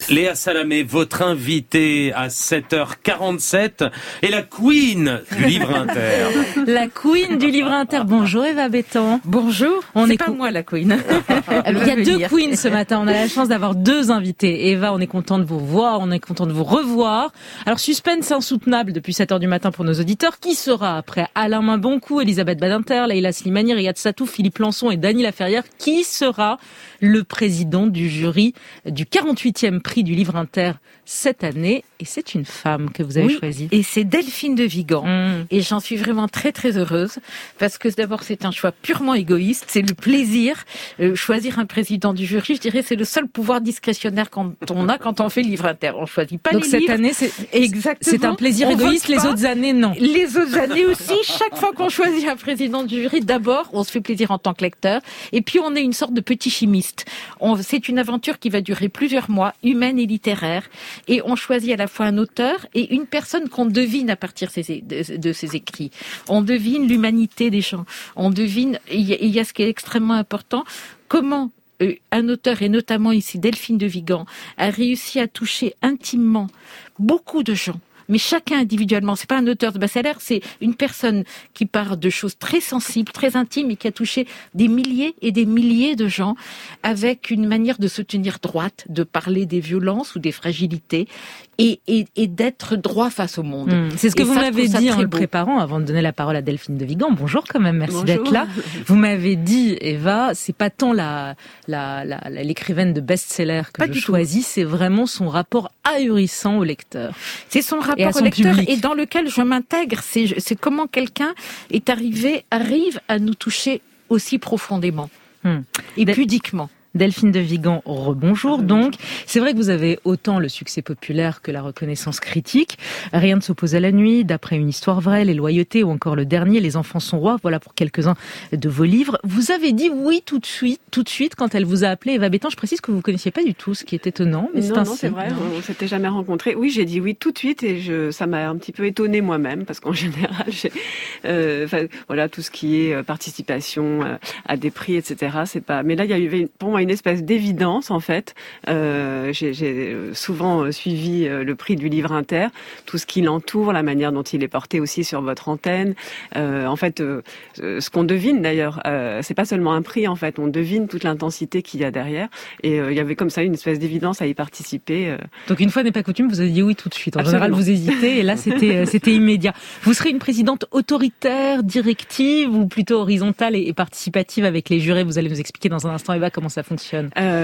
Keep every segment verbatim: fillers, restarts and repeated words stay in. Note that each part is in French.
Léa Salamé, votre invitée à sept heures quarante-sept est la queen du livre inter. La queen du livre inter. Bonjour Eva Bétan. Bonjour. On c'est est pas co- moi la queen. Il y a deux queens ce matin. On a la chance d'avoir deux invités. Eva, on est content de vous voir, on est content de vous revoir. Alors suspense insoutenable depuis sept heures du matin pour nos auditeurs. Qui sera après Alain Maboncou, Elisabeth Badinter, Leïla Slimani, Riyad Sattouf, Philippe Lançon et Dany Laferrière? Qui sera le président du jury du quarante-huitième prix du livre inter cette année? Et c'est une femme que vous avez oui, choisie. Et c'est Delphine de Vigan. Mmh. Et j'en suis vraiment très très heureuse parce que d'abord c'est un choix purement égoïste. C'est le plaisir. Euh, choisir un président du jury, je dirais, c'est le seul pouvoir discrétionnaire qu'on on a quand on fait livre inter. On choisit pas Donc les cette livres. année, c'est exactement. C'est un plaisir on égoïste. Les pas. autres années, non. Les autres années aussi. Chaque fois qu'on choisit un président du jury, d'abord on se fait plaisir en tant que lecteur. Et puis on est une sorte de petit chimiste. On, c'est une aventure qui va durer plusieurs mois, humaine et littéraire. Et on choisit à la fois un auteur et une personne qu'on devine à partir de, de ses écrits. On devine l'humanité des gens. On devine, il y, y a ce qui est extrêmement important, comment euh, un auteur, et notamment ici Delphine de Vigan, a réussi à toucher intimement beaucoup de gens. Mais chacun individuellement, c'est pas un auteur de best-seller, c'est une personne qui parle de choses très sensibles, très intimes et qui a touché des milliers et des milliers de gens avec une manière de se tenir droite, de parler des violences ou des fragilités et, et, et d'être droit face au monde. Mmh. C'est ce que et vous ça, m'avez dit en le beau. préparant avant de donner la parole à Delphine de Vigan. Bonjour quand même, merci Bonjour. d'être là. Vous m'avez dit, Eva, c'est pas tant la, la, la, la l'écrivaine de best-seller que pas je choisis, tout. C'est vraiment son rapport ahurissant au lecteur. C'est son rapport et à son au lecteur public. Et dans lequel je m'intègre. C'est, c'est comment quelqu'un est arrivé, arrive à nous toucher aussi profondément mmh. et Del- pudiquement. Delphine de Vigan, rebonjour. Donc, c'est vrai que vous avez autant le succès populaire que la reconnaissance critique. Rien ne s'oppose à la nuit, d'après une histoire vraie, Les Loyautés ou encore le dernier, Les enfants sont rois. Voilà pour quelques-uns de vos livres. Vous avez dit oui tout de suite, tout de suite quand elle vous a appelé. Eva Bétan, je précise que vous ne connaissiez pas du tout, ce qui est étonnant. Mais non, c'est non, ainsi. c'est vrai, on ne s'était jamais rencontrés. Oui, j'ai dit oui tout de suite et je, ça m'a un petit peu étonnée moi-même parce qu'en général, j'ai, euh, voilà, tout ce qui est participation à des prix, et cetera. C'est pas. Mais là, il y avait pour moi une espèce d'évidence. En fait, euh, j'ai, j'ai souvent suivi le prix du livre inter, tout ce qui l'entoure, la manière dont il est porté aussi sur votre antenne. Euh, en fait, euh, ce qu'on devine d'ailleurs, euh, c'est pas seulement un prix. En fait, on devine toute l'intensité qu'il y a derrière. Et euh, il y avait comme ça une espèce d'évidence à y participer. Euh. Donc une fois n'est pas coutume, vous avez dit oui tout de suite. En Absolument. général, vous hésitez et là, c'était c'était immédiat. Vous serez une présidente autoritaire, directive ou plutôt horizontale et participative avec les jurés? Vous allez nous expliquer dans un instant, Eva, comment ça fonctionne. Euh,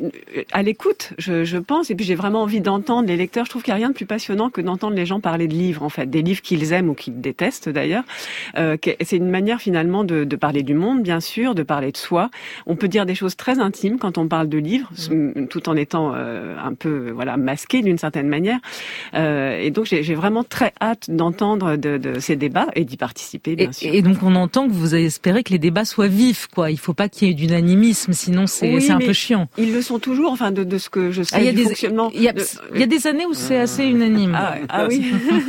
à l'écoute, je, je pense, et puis j'ai vraiment envie d'entendre les lecteurs. Je trouve qu'il n'y a rien de plus passionnant que d'entendre les gens parler de livres, en fait, des livres qu'ils aiment ou qu'ils détestent d'ailleurs. Euh, c'est une manière finalement de, de parler du monde, bien sûr, de parler de soi. On peut dire des choses très intimes quand on parle de livres, mmh. tout en étant euh, un peu, voilà, masqué d'une certaine manière. Euh, et donc j'ai, j'ai vraiment très hâte d'entendre de, de ces débats et d'y participer, bien et, sûr. Et donc on entend que vous espérez que les débats soient vifs, quoi. Il ne faut pas qu'il y ait d'unanimisme, sinon c'est, oui, c'est un peu chiant. Ils le sont toujours, enfin de, de ce que je sais ah, y a du des, fonctionnement. Il y, de... y a des années où c'est assez unanime. Ah, ah oui.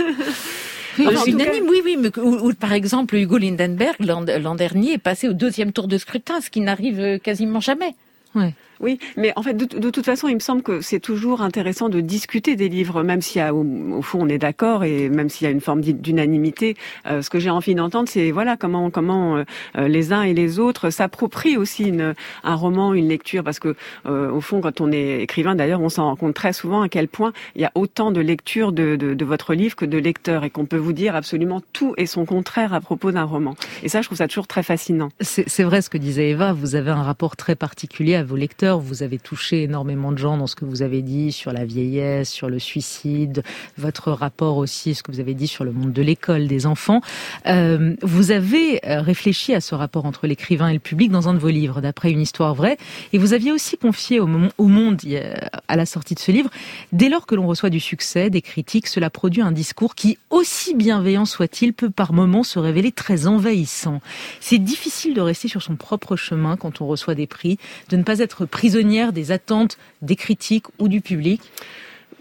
Oui, enfin, unanime, oui, oui, mais où, où, par exemple Hugo Lindenberg l'an, l'an dernier est passé au deuxième tour de scrutin, ce qui n'arrive quasiment jamais. Ouais. Oui, mais en fait, de, de toute façon, il me semble que c'est toujours intéressant de discuter des livres, même s'il y a, au, au fond, on est d'accord, et même s'il y a une forme d'unanimité. Euh, ce que j'ai envie d'entendre, c'est voilà comment comment euh, les uns et les autres s'approprient aussi une, un roman, une lecture, parce que euh, au fond, quand on est écrivain, d'ailleurs, on s'en rend compte très souvent à quel point il y a autant de lectures de, de, de votre livre que de lecteurs, et qu'on peut vous dire absolument tout et son contraire à propos d'un roman. Et ça, je trouve ça toujours très fascinant. C'est, c'est vrai ce que disait Eva. Vous avez un rapport très particulier à vos lecteurs. Vous avez touché énormément de gens dans ce que vous avez dit sur la vieillesse, sur le suicide, votre rapport aussi, ce que vous avez dit sur le monde de l'école, des enfants. Euh, vous avez réfléchi à ce rapport entre l'écrivain et le public dans un de vos livres, d'après une histoire vraie. Et vous aviez aussi confié au, au Monde, à la sortie de ce livre, dès lors que l'on reçoit du succès, des critiques, cela produit un discours qui, aussi bienveillant soit-il, peut par moments se révéler très envahissant. C'est difficile de rester sur son propre chemin quand on reçoit des prix, de ne pas être prisonnière des attentes des critiques ou du public.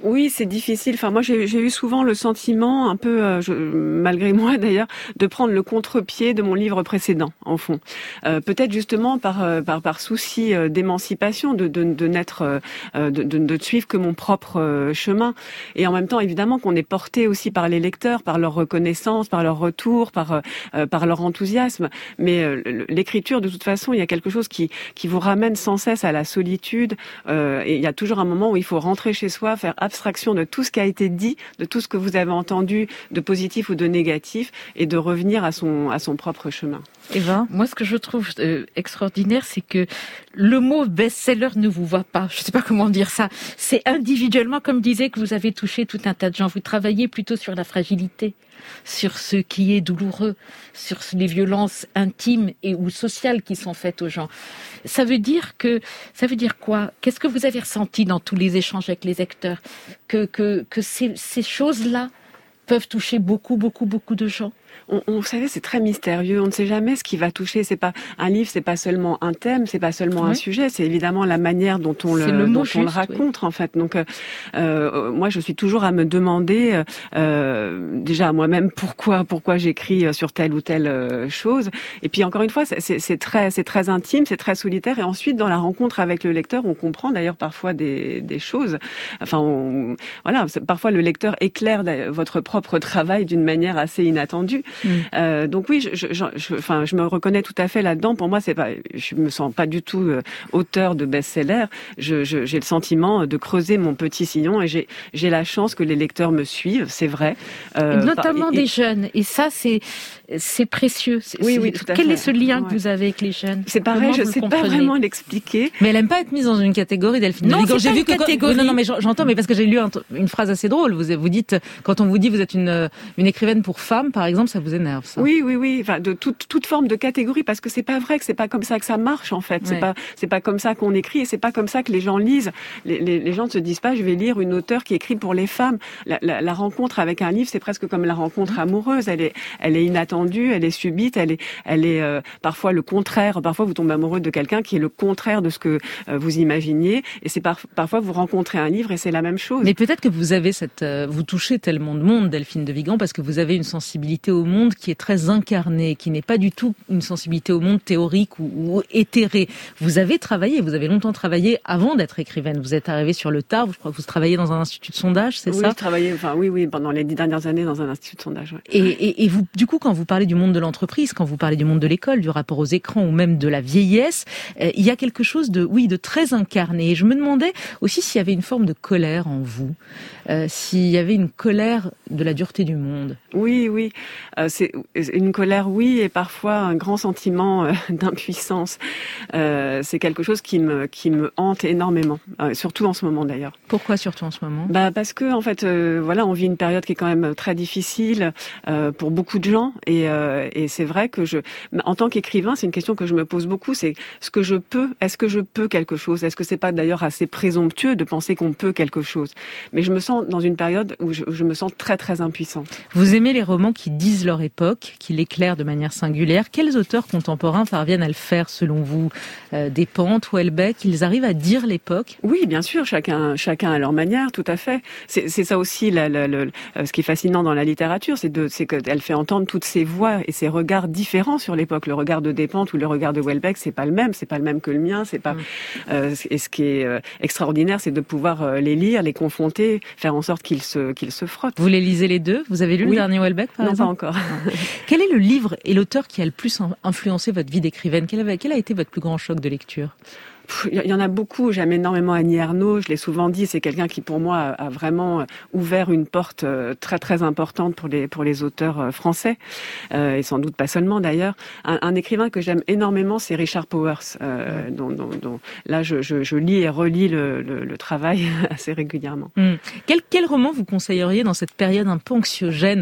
Oui, c'est difficile. Enfin, moi, j'ai, j'ai eu souvent le sentiment, un peu, euh, je, malgré moi d'ailleurs, de prendre le contre-pied de mon livre précédent, en fond. Euh, peut-être justement par euh, par par souci euh, d'émancipation, de de, de n'être, euh, de, de de suivre que mon propre euh, chemin. Et en même temps, évidemment, qu'on est porté aussi par les lecteurs, par leur reconnaissance, par leur retour, par euh, par leur enthousiasme. Mais euh, l'écriture, de toute façon, il y a quelque chose qui qui vous ramène sans cesse à la solitude. Euh, et il y a toujours un moment où il faut rentrer chez soi, faire abstraction de tout ce qui a été dit, de tout ce que vous avez entendu, de positif ou de négatif, et de revenir à son à son propre chemin. Eva, moi, ce que je trouve euh, extraordinaire, c'est que le mot best-seller ne vous voit pas. Je ne sais pas comment dire ça. C'est individuellement, comme disait, que vous avez touché tout un tas de gens. Vous travaillez plutôt sur la fragilité, sur ce qui est douloureux, sur les violences intimes et ou sociales qui sont faites aux gens. Ça veut dire que, ça veut dire quoi? Qu'est-ce que vous avez ressenti dans tous les échanges avec les lecteurs? Que, que, que ces, ces choses-là peuvent toucher beaucoup, beaucoup, beaucoup de gens? On, on, vous savez, c'est très mystérieux. On ne sait jamais ce qui va toucher. C'est pas un livre, c'est pas seulement un thème, c'est pas seulement oui. un sujet. C'est évidemment la manière dont on le, le dont juste, on le raconte oui. en fait. Donc, euh, euh, moi, je suis toujours à me demander euh, déjà à moi-même pourquoi, pourquoi j'écris sur telle ou telle euh, chose. Et puis encore une fois, c'est, c'est, c'est très, c'est très intime, c'est très solitaire. Et ensuite, dans la rencontre avec le lecteur, on comprend d'ailleurs parfois des, des choses. Enfin, on, voilà, parfois le lecteur éclaire votre propre travail d'une manière assez inattendue. Mmh. Euh, donc oui, je, je, je, enfin, je me reconnais tout à fait là-dedans. Pour moi, c'est pas, je me sens pas du tout euh, auteur de best-seller. Je, je, j'ai le sentiment de creuser mon petit sillon et j'ai, j'ai la chance que les lecteurs me suivent. C'est vrai. Euh, Notamment et, et, des jeunes. Et ça, c'est, c'est précieux. C'est, oui, oui, tout à Quel fait. est ce lien ouais. que vous avez avec les jeunes? C'est pareil, Comment je sais pas vraiment l'expliquer. Mais elle aime pas être mise dans une catégorie, Delphine. Non, c'est j'ai pas vu une que catégorie. Quand... Non, non, mais j'entends, mais parce que j'ai lu un, une phrase assez drôle. Vous, vous dites, quand on vous dit vous êtes une, une écrivaine pour femmes, par exemple, ça vous énerve, ça. Oui, oui, oui. Enfin, de toute, toute forme de catégorie, parce que c'est pas vrai que c'est pas comme ça que ça marche, en fait. Ouais. C'est pas, c'est pas comme ça qu'on écrit et c'est pas comme ça que les gens lisent. Les, les, les gens ne se disent pas, je vais lire une auteure qui écrit pour les femmes. La, la, la rencontre avec un livre, c'est presque comme la rencontre amoureuse. Elle est, elle est inattendue, elle est subite, elle est, elle est euh, parfois le contraire. Parfois, vous tombez amoureux de quelqu'un qui est le contraire de ce que euh, vous imaginiez. Et c'est par, parfois vous rencontrez un livre et c'est la même chose. Mais peut-être que vous avez cette, euh, vous touchez tellement de monde, Delphine de Vigan, parce que vous avez une sensibilité au monde qui est très incarnée, qui n'est pas du tout une sensibilité au monde théorique ou, ou éthérée. Vous avez travaillé, vous avez longtemps travaillé avant d'être écrivaine. Vous êtes arrivée sur le tard. Je crois que vous travaillez dans un institut de sondage, c'est oui, ça? Oui, je travaillais, enfin oui, oui, pendant les dix dernières années dans un institut de sondage. Ouais. Et, et, et vous, du coup, quand vous parlez du monde de l'entreprise, quand vous parlez du monde de l'école, du rapport aux écrans ou même de la vieillesse, euh, il y a quelque chose de, oui, de très incarné. Et je me demandais aussi s'il y avait une forme de colère en vous, euh, s'il y avait une colère de la dureté du monde. Oui, oui, euh, c'est une colère, oui, et parfois un grand sentiment euh, d'impuissance. Euh, c'est quelque chose qui me qui me hante énormément, euh, surtout en ce moment d'ailleurs. Pourquoi surtout en ce moment? Bah parce que en fait, euh, voilà, on vit une période qui est quand même très difficile euh, pour beaucoup de gens, et euh, et c'est vrai que je, en tant qu'écrivain, c'est une question que je me pose beaucoup. C'est ce que je peux. Est-ce que je peux quelque chose? Est-ce que c'est pas d'ailleurs assez présomptueux de penser qu'on peut quelque chose? Mais je me sens dans une période où je, je me sens très très impuissante. Vous aimez les romans qui disent leur époque, qui l'éclairent de manière singulière. Quels auteurs contemporains parviennent à le faire selon vous? euh, Despentes, Houellebecq, ils arrivent à dire l'époque? Oui, bien sûr, chacun chacun à leur manière, tout à fait. C'est, c'est ça aussi la, la, la, ce qui est fascinant dans la littérature, c'est de c'est qu'elle fait entendre toutes ces voix et ces regards différents sur l'époque. Le regard de Despentes ou le regard de Houellebecq, c'est pas le même, c'est pas le même que le mien, c'est pas. Mmh. Euh, et ce qui est euh, extraordinaire, c'est de pouvoir euh, les lire, les confronter, faire en sorte qu'ils se qu'ils se frottent. Vous les lisez les deux? Vous avez lu oui. le dernier Houellebecq, par non, exemple? Non, pas encore. Quel est le livre et l'auteur qui a le plus influencé votre vie d'écrivaine? Quel a, quel a été votre plus grand choc de lecture? Il y en a beaucoup. J'aime énormément Annie Ernaux. Je l'ai souvent dit. C'est quelqu'un qui, pour moi, a vraiment ouvert une porte très très importante pour les pour les auteurs français euh, et sans doute pas seulement d'ailleurs. Un, un écrivain que j'aime énormément, c'est Richard Powers. Euh, dont, dont, dont là, je, je, je lis et relis le, le, le travail assez régulièrement. Mmh. Quel quel roman vous conseilleriez dans cette période un peu anxiogène?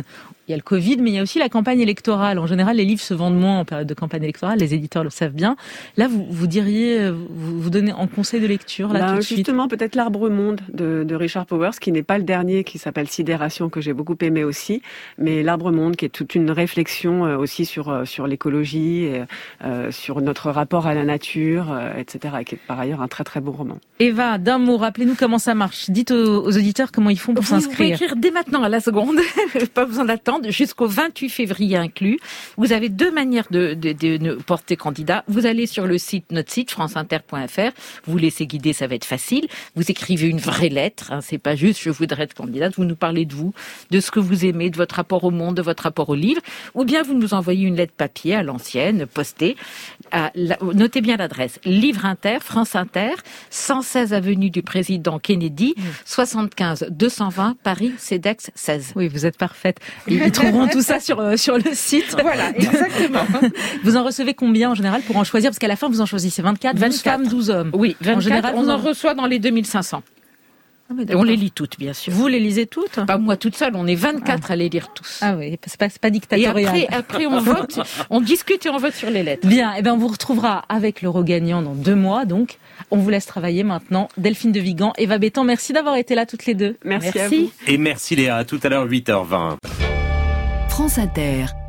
il y a le Covid, mais il y a aussi la campagne électorale. En général, les livres se vendent moins en période de campagne électorale. Les éditeurs le savent bien. Là, vous, vous diriez, vous, vous donnez en conseil de lecture, là, bah, tout de suite. Justement, peut-être L'Arbre Monde de, de Richard Powers, qui n'est pas le dernier, qui s'appelle Sidération, que j'ai beaucoup aimé aussi, mais L'Arbre Monde, qui est toute une réflexion euh, aussi sur euh, sur l'écologie, et, euh, sur notre rapport à la nature, euh, et cetera, et qui est par ailleurs un très très beau roman. Eva, d'un mot, rappelez-nous comment ça marche. Dites aux, aux auditeurs comment ils font pour vous, s'inscrire. Vous pouvez écrire dès maintenant à la seconde, pas besoin d'attendre, jusqu'au vingt-huit février inclus. Vous avez deux manières de, de, de, de porter candidat. Vous allez sur le site, notre site, franceinter point f r, vous laissez guider, ça va être facile. Vous écrivez une vraie lettre, hein, c'est pas juste « je voudrais être candidate », vous nous parlez de vous, de ce que vous aimez, de votre rapport au monde, de votre rapport au livre, ou bien vous nous envoyez une lettre papier à l'ancienne, postée. À la, notez bien l'adresse, Livre Inter, France Inter, cent seize avenue du Président Kennedy, mmh. soixante-quinze deux cent vingt, Paris, CEDEX seize. Oui, vous êtes parfaite. Ils, ils trouveront tout ça sur, euh, sur le site. Voilà, exactement. Vous en recevez combien en général pour en choisir? Parce qu'à la fin, vous en choisissez vingt-quatre, vingt femmes, douze hommes. Oui, vingt-quatre, en général, on en reçoit dans les deux mille cinq cents. Ah oui, on les lit toutes, bien sûr. Vous les lisez toutes? Pas moi toute seule, on est vingt-quatre ah. à les lire tous. Ah oui, c'est pas, c'est pas dictatorial. Et après, après on vote, on discute et on vote sur les lettres. Bien, et eh ben on vous retrouvera avec l'euro gagnant dans deux mois, donc. On vous laisse travailler maintenant. Delphine de Vigan, Eva Bétan, merci d'avoir été là toutes les deux. Merci, merci. à vous. Et merci Léa, à tout à l'heure huit heures vingt. France Inter.